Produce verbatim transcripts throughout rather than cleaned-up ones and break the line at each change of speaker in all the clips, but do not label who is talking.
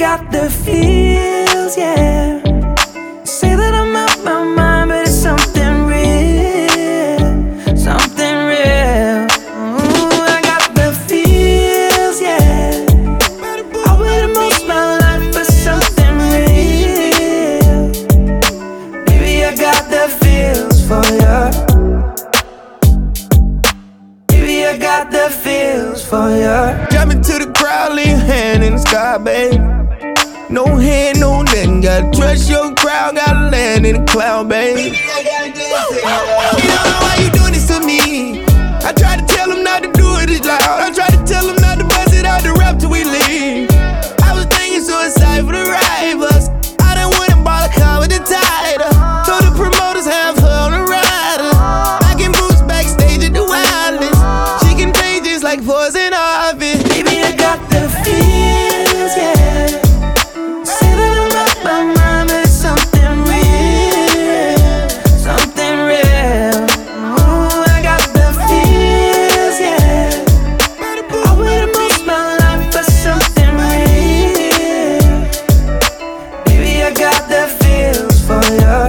got the feels, yeah. Say that I'm out my mind, but it's something real, something real. Ooh, I got the feels, yeah. I would've most my life for something real. Baby, I got the feels for ya. Baby, I got the feels for ya.
Jump into the crowd, lay your hand in the sky, babe. No hand, no nothing. Gotta trust your crowd, gotta land in the cloud, babe. Baby, I gotta do this. You don't know why you doing this to me. I tried to tell him not to do it as loud. I tried to tell him not to bust it out the rap till we leave. I was thinking suicide for the rivals. I done went and bought a car with the title. Told the promoters have her on the rider. I can boost backstage at the wildest. She contagious like poison ivy.
Baby, I got the feels, yeah. Say that I'm out my mind, but it's something real, something real. Ooh, I got the feels, yeah. I would've most my life for something real. Baby, I got the feels for ya.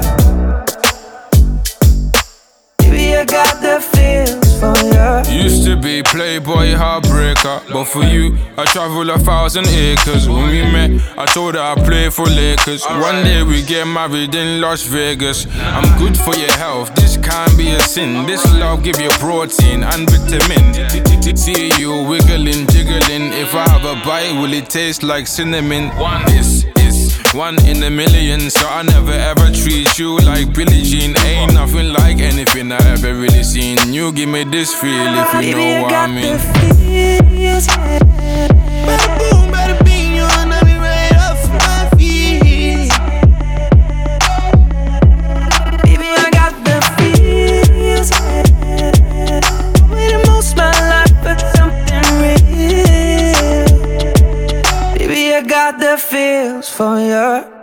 Baby, I got the feels for ya.
Used to be playboy heartbreaker, but for you, I travel a thousand acres. When we met, I told her I play for Lakers. One day we get married in Las Vegas. I'm good for your health, this can't be a sin. This love give you protein and vitamin. See you wiggling, jiggling. If I have a bite, will it taste like cinnamon? This is one in a million, so I never ever treat you like Billie Jean. Ain't nothing like anything I ever really seen. You give me this feel if you know what I mean.
Feels, yeah.
Bada boom, bada bing, you wanna be right off my feet.
Baby, I got the feels, yeah. Waiting most my life for something real. Baby, I got the feels for ya.